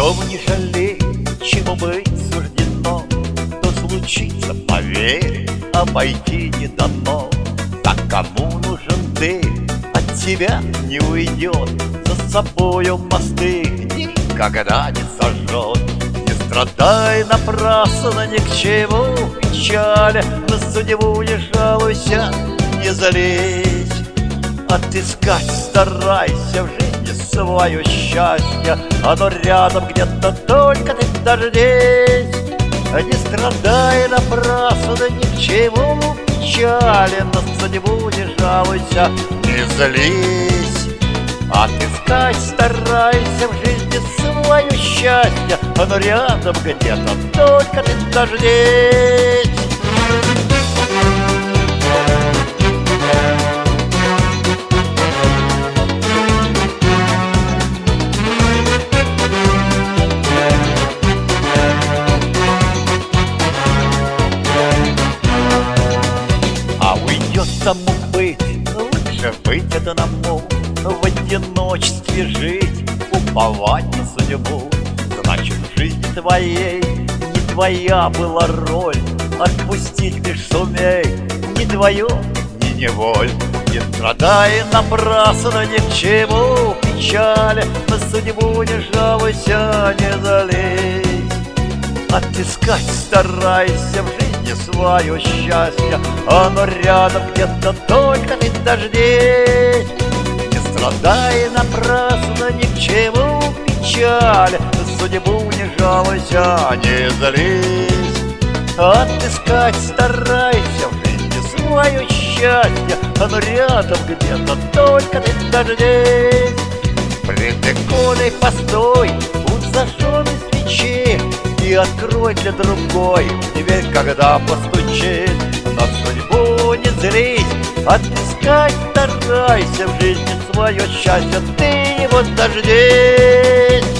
том не жалей, чему быть суждено. То случится, поверь, обойти не дано. Так кому нужен ты, от тебя не уйдет, за собою мосты никогда не сожжет. Не страдай напрасно, ни к чему печали, на судьбу не жалуйся, не залезь. Отыскать старайся в жизни свое счастье, оно рядом где-то, только ты дождись. Не страдай напрасно, ни к чему печали, на судьбу не жалуйся, не злись. Отыскать старайся в жизни свое счастье, оно рядом где-то, только ты дождись. Тому быть, лучше быть одному, в одиночестве жить, уповать на судьбу. Значит, в жизни твоей не твоя была роль, отпустить лишь сумей, ни твое, ни неволь. Не страдай напрасно, ни к чему печали, на судьбу не жалуйся, не залезь. Отыскать старайся в жизни свое счастье, оно рядом где-то, только ты дождись. Не страдай напрасно, ни к чему печали, на судьбу не жалуйся, не злись. Отыскать старайся в жизни свое счастье, оно рядом где-то, только ты дождись. Пред иконой постой у зажженной свечи и открой для другой дверь, когда постучит. На судьбу не злись, отыскать старайся в жизни свое счастье, ты его дождись.